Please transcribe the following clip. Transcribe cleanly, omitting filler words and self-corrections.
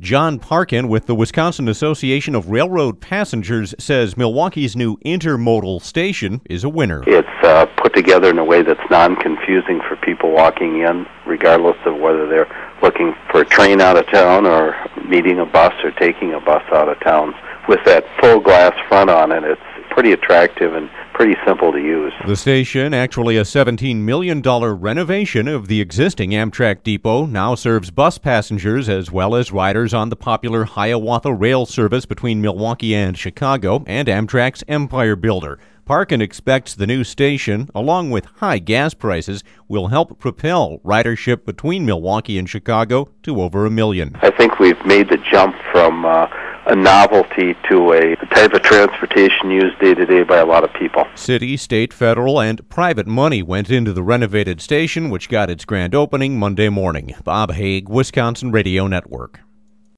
John Parkin with the Wisconsin Association of Railroad Passengers says Milwaukee's new intermodal station is a winner. It's put together in a way that's non-confusing for people walking in, regardless of whether they're looking for a train out of town or meeting a bus or taking a bus out of town. With that full glass front on it, it's pretty attractive and pretty simple to use. The station, actually a $17 million renovation of the existing Amtrak depot, now serves bus passengers as well as riders on the popular Hiawatha Rail service between Milwaukee and Chicago and Amtrak's Empire Builder. Parkin expects the new station, along with high gas prices, will help propel ridership between Milwaukee and Chicago to over 1 million. I think we've made the jump from a novelty to a type of transportation used day to day by a lot of people. City, state, federal, and private money went into the renovated station, which got its grand opening Monday morning. Bob Haig, Wisconsin Radio Network.